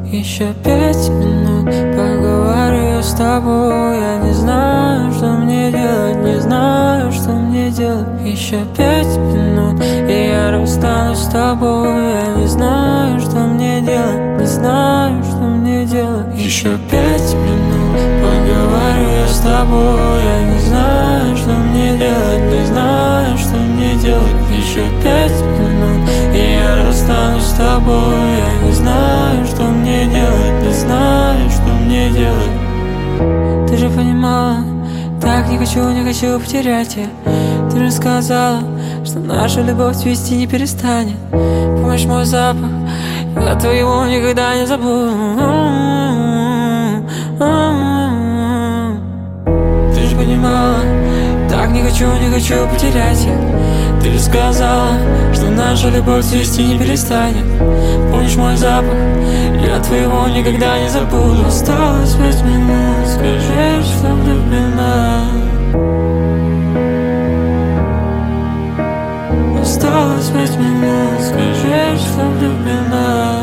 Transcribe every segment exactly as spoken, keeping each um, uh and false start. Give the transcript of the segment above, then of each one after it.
Еще пять минут поговорю с тобой. Я не знаю, что мне делать, не знаю, что мне делать. Еще пять минут, и я расстанусь с тобой. Я не знаю, что мне делать, не знаю, что мне делать. Еще пять минут поговорю я с тобой. Я не знаю, что мне делать, не знаю, что мне делать. Еще пять минут, и я расстанусь с тобой. Я не знаю, что мне делать, не знаю, что мне делать. Ты же понимала, так не хочу, не хочу потерять я. Ты же сказала, что наша любовь цвести не перестанет. Помнишь мой запах, я твоего никогда не забуду. Ты же понимала, так не хочу, не хочу потерять я. Ты же сказала, что наша любовь цвести не перестанет. Помнишь мой запах, я твоего никогда не забуду. Осталось пять минут, скажи, что влюблена. Осталось пять минут, скажи, что влюблена.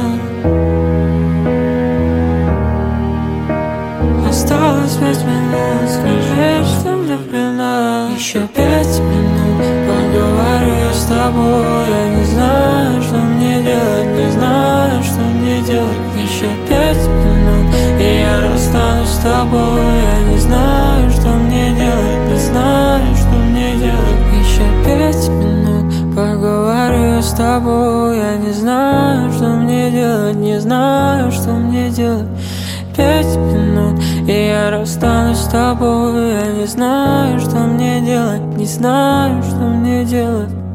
Осталось пять минут, скажи, что влюблена. Еще пять минут поговорю я с тобой. Я не знаю, что мне делать, не знаю, что мне делать. Еще пять минут, и я расстанусь с тобой. Я не знаю, что мне делать, не знаю, что мне делать. Еще пять минут поговорю я с тобой. Я не знаю, что мне делать, не знаю, что мне делать. Пять минут, и я расстанусь с тобой. Я не знаю, что мне делать, не знаю, что мне делать.